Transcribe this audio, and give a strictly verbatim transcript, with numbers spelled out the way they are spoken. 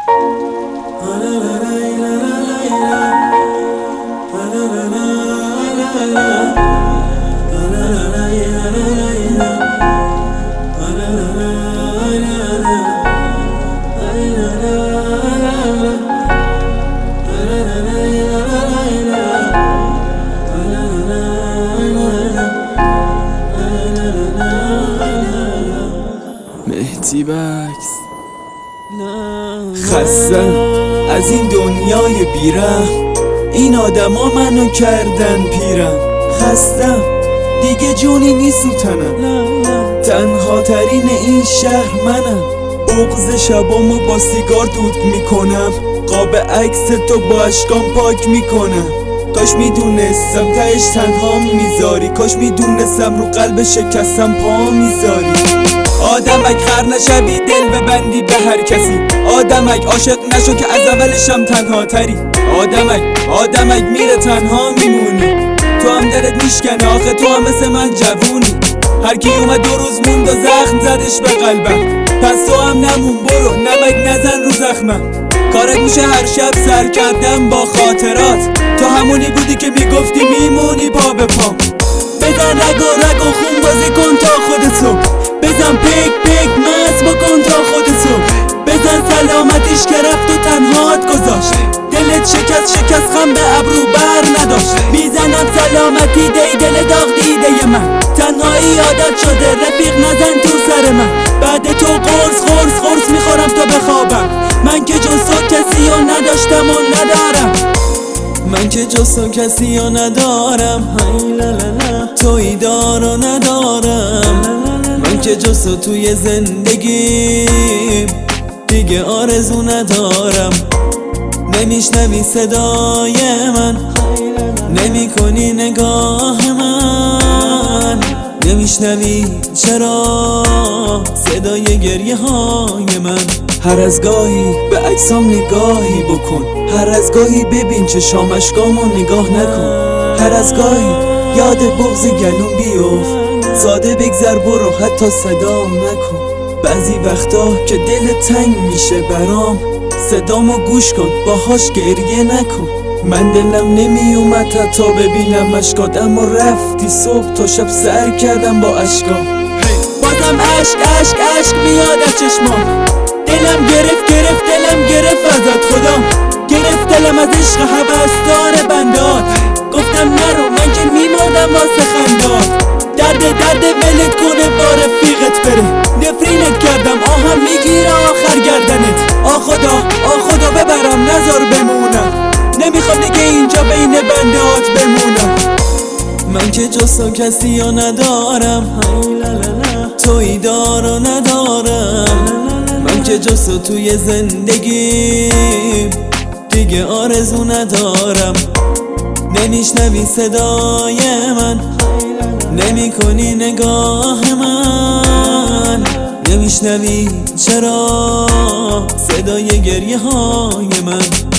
مهدی بکس خستم از این دنیای بیرم، این آدما منو کردن پیرم. خستم دیگه جونی نیسوتنم، تنها ترین این شهر منم. بغض شبامو با سیگار دود میکنم، قاب عکس تو با اشکام پاک میکنم. کاش میدونستم تهش تنها میذاری، کاش میدونستم رو قلب شکستم پا میذاری. آدمک خر نشوی دل ببندی به هر کسی، آدمک عاشق نشو که از اولشم تنها تری. آدمک آدمک میره تنها میمونی، تو هم دلت میشکنه آخه تو هم مثل من جوونی. هر کی اومد دو روز موند و زخم زدش به قلبم، پس تو هم نمون برو نمک نزن رو زخمم. کارت میشه هر شب سر کردم با خاطرات، تو همونی بودی که میگفتی میمونی پا به پا. بزن رگ و رگ و خون بازی کن تا خودتو، بزن پیک پیک مست بکن تا خودتو. بزن سلامتیش که رفت و تنهات گذاشت، دلت شکست شکست خم به ابرو بر نداشت. میزنم سلامتی دی دل داغ دیده من، تنهایی عادت شده رفیق نزن تو سر من. بعد تو قرص قرص قرص میخورم تا بخوابم، من که جز تو کسی ها نداشتم و ندارم. من که جز تو کسی ها ندارم، تویی دار و ندارم. من که جز تو توی زندگیم دیگه آرزو ندارم. نمیشنوی صدای من، نمی کنی نگاه من، نمیشنوی چرا صدای گریه های من. هر از گاهی به عکسام نگاهی بکن، هر از گاهی ببین چه شامشگامو نگاه نکن. هر از گاهی یاد بغض گلوم بیفت، ساده بگذر برو حتی صدام نکن. بعضی وقتا که دل تنگ میشه برام، صدامو گوش کن باهاش گریه نکن. من دلم نمی اومد حتی ببینم اشکات، اما رفتی صبح تا شب سر کردم با اشکام. بازم عشق عشق عشق میاد از چشمام، دلم گرفت گرفت دلم گرفت ازت خدا. گرفت دلم از عشق هوسدار بندات، گفتم نرو من که میمردم واسه خندات. درد درد ولت کنه با رفیقت بره، نفرینت کردم آهم میگیره آخر گردنت. آ خدا آ خدا ببرم نذار بمونم، نمیخوام دیگه اینجا بین بندات بمونم. من که جز تو کسی ها ندارم، تویی دار و ندارم. من که جز تو توی زندگیم دیگه آرزو ندارم. نمیشنوی صدای من، نمی کنی نگاه من، نمیشنوی چرا صدای گریه های من.